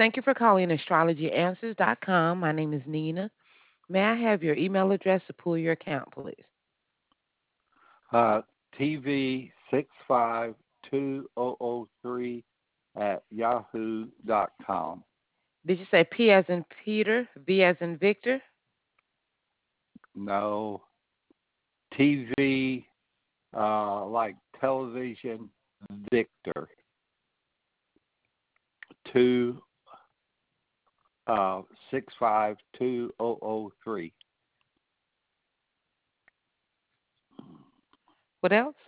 Thank you for calling astrologyanswers.com. My name is Nina. May I have your email address to pull your account, please? TV65200 at yahoo.com. Did you say P as in Peter, V as in Victor? No, TV, like television, Victor, 2 65200. What else?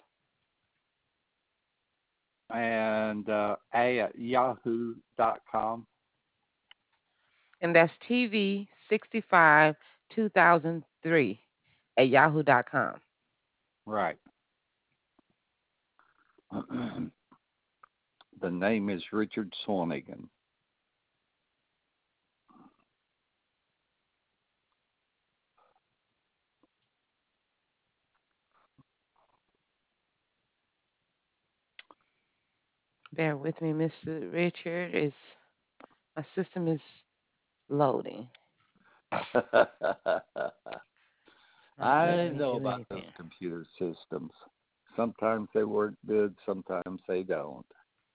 And A at yahoo.com. And that's TV65 2003 at yahoo.com. Right. The name is Richard Swanigan. Bear with me, Mr. Richard. My system is loading. Not letting I me know do about those anything. computer systems. Sometimes they work good, sometimes they don't.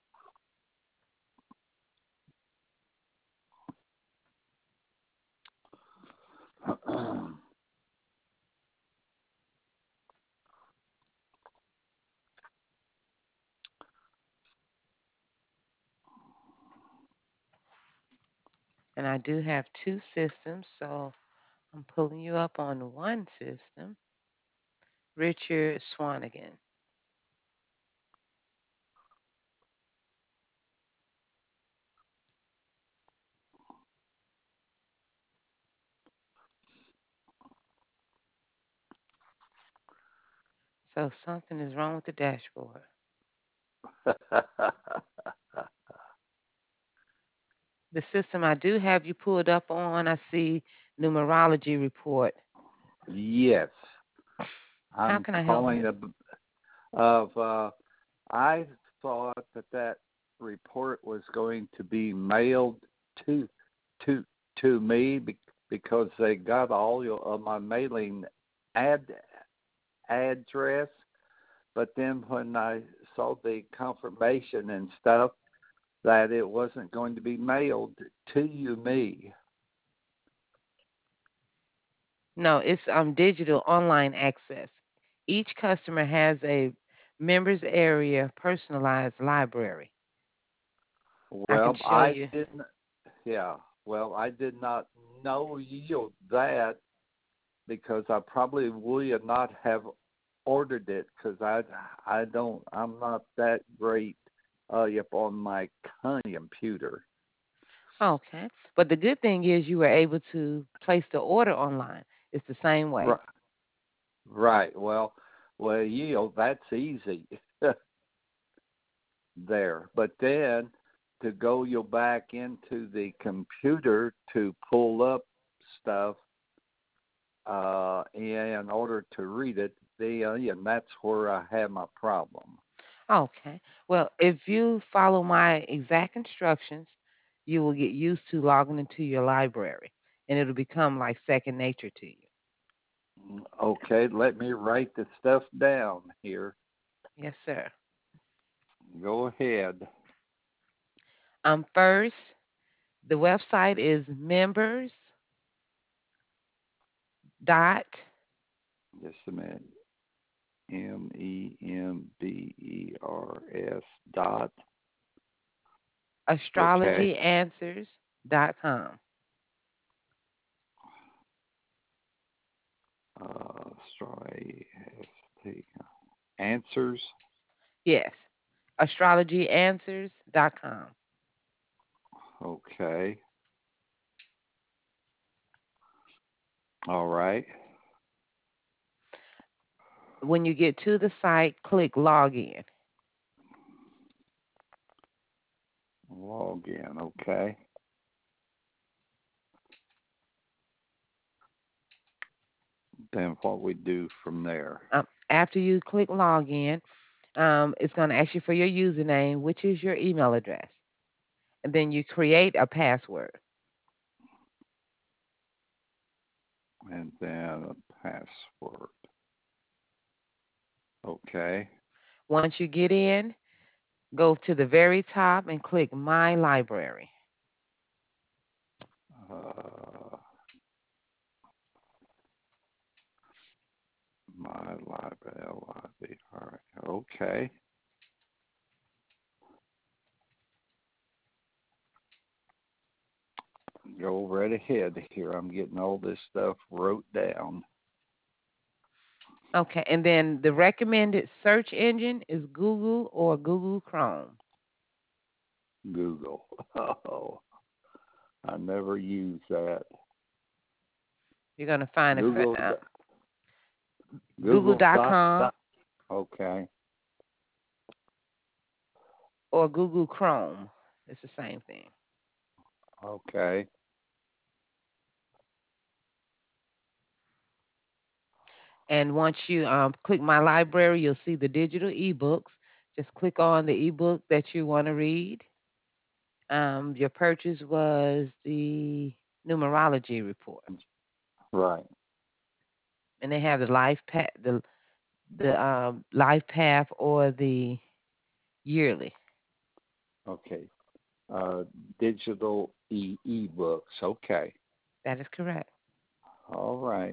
And I do have two systems, so I'm pulling you up on one system. Richard Swanigan. So something is wrong with the dashboard. The system I do have you pulled up on, I see numerology report. Yes, How I'm can I help calling you? I thought that report was going to be mailed to to to me because they got all of my mailing ad address. But then when I saw the confirmation and stuff that it wasn't going to be mailed to me. No, it's digital online access. Each customer has a members area personalized library. I can Well, show I you. didn't. Yeah. Well, I did not know you that because I probably would not have ordered it because I don't I'm not that great up on my computer. Okay. But the good thing is you were able to place the order online. It's the same way. Right. Right. Well, that's easy there. But then to go you back into the computer to pull up stuff in order to read it, and that's where I have my problem. Okay. Well, if you follow my exact instructions, you will get used to logging into your library and it'll become like second nature to you. Okay, let me write the stuff down here. Yes, sir. Go ahead. First, the website is members dot Just a minute. MEMBERS dot. Okay. astrologyanswers.com. Sorry. Answers. Yes, astrologyanswers.com. Okay. All right. When you get to the site, click login. Log in. Okay. Then what we do from there. After you click login, it's going to ask you for your username, which is your email address. and then you create a password. And then a password. Okay. Once you get in, go to the very top and click My Library. Uh, my library, LIB. All right. Okay. Go right ahead here. I'm getting all this stuff wrote down. Okay, and then the recommended search engine is Google or Google Chrome. Google. Oh, I never use that. You're going to find it for Google. Google dot. google.com Okay. or Google Chrome. It's the same thing. Okay. And once you click My Library, you'll see the digital ebooks. Just click on the ebook that you want to read. Your purchase was the numerology report, Right. and they have the life path or the yearly. Okay. Uh, digital ebooks. Okay. That is correct. All right.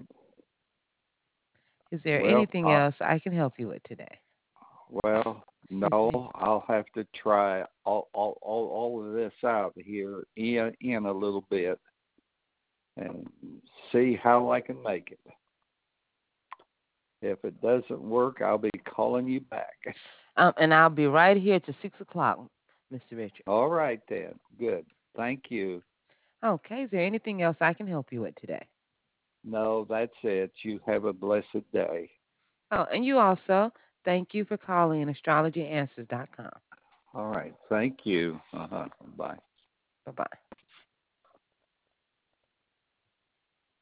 Is there Well, anything else I can help you with today? well, Excuse no, me. I'll have to try all of this out here in a little bit and see how I can make it. If it doesn't work, I'll be calling you back. And I'll be right here till 6 o'clock, Mr. Richard. All right then. Good. Thank you. Okay. Is there anything else I can help you with today? No, that's it. You have a blessed day. Oh, and you also, thank you for calling astrologyanswers.com. All right. Thank you. Uh-huh. Bye. Bye bye.